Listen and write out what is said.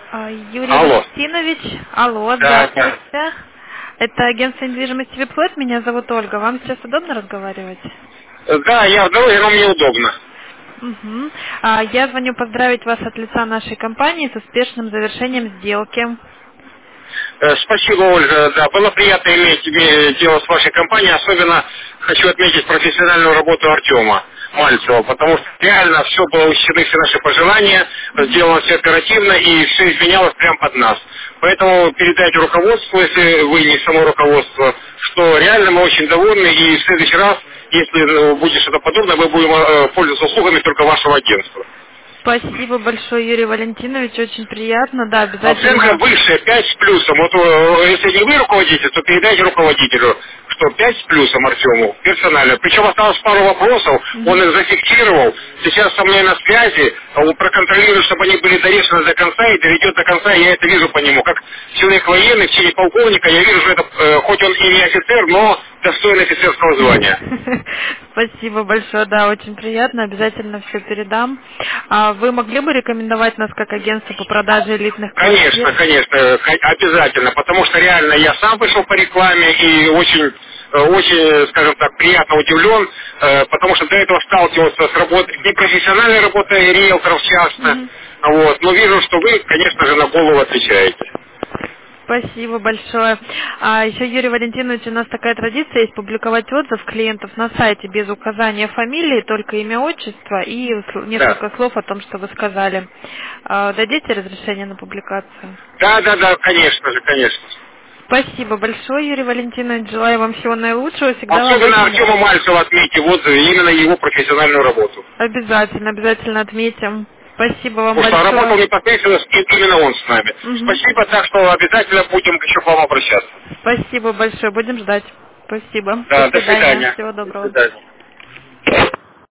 Юрий Алло. Валентинович, алло, Да, да. здравствуйте. Это агентство недвижимости Виплет, меня зовут Ольга. Вам сейчас удобно разговаривать? Да, я в дороге, но мне удобно. Угу. Я звоню поздравить вас от лица нашей компании с успешным завершением сделки. Спасибо, Ольга. Да, было приятно иметь дело с вашей компанией. Особенно хочу отметить профессиональную работу Артема Мальцева, потому что реально все было учтены, все наши пожелания, сделано все оперативно и все изменялось прямо под нас. Поэтому передайте руководству, если вы не само руководство, что реально мы очень довольны, и в следующий раз, если будет что-то подобное, мы будем пользоваться услугами только вашего агентства. Спасибо большое, Юрий Валентинович, очень приятно, да, Оценка обязательно. выше, 5 с плюсом. Вот если не вы руководитель, то передайте руководителю, что 5 с плюсом Артему, персонально. Причем осталось пару вопросов, он Мгм. их зафиксировал, сейчас со мной на связи, он проконтролирует, чтобы они были дорешены до конца и доведет до конца, и я это вижу по нему. Как человек военный, в чине полковника, я вижу, что это, хоть он и не офицер, но достойный офицерского звания. Спасибо большое, да, очень приятно, обязательно все передам. А вы могли бы рекомендовать нас как агентство по продаже элитных Конечно, квартир? конечно, обязательно, потому что реально я сам вышел по рекламе и очень, скажем так, приятно удивлен, потому что до этого сталкивался с работой, непрофессиональной работой риэлторов часто, Мгм. вот, но вижу, что вы, конечно же, на голову отвечаете. Спасибо большое. А еще, Юрий Валентинович, у нас такая традиция есть публиковать отзыв клиентов на сайте без указания фамилии, только имя, отчество и Да. несколько слов о том, что вы сказали. Дадите разрешение на публикацию? Да, да, да, конечно же, конечно. Спасибо большое, Юрий Валентинович. Желаю вам всего наилучшего. Всегда вам Особенно очень Артема рад. Мальцева отметьте, вот именно его профессиональную работу. Обязательно, обязательно отметим. Спасибо вам Потому что работал большое. непосредственно именно он с нами. Мгм. Спасибо, так что обязательно будем еще к вам обращаться. Спасибо большое. Будем ждать. Спасибо. До Да, до свидания. свидания. Всего До доброго. свидания.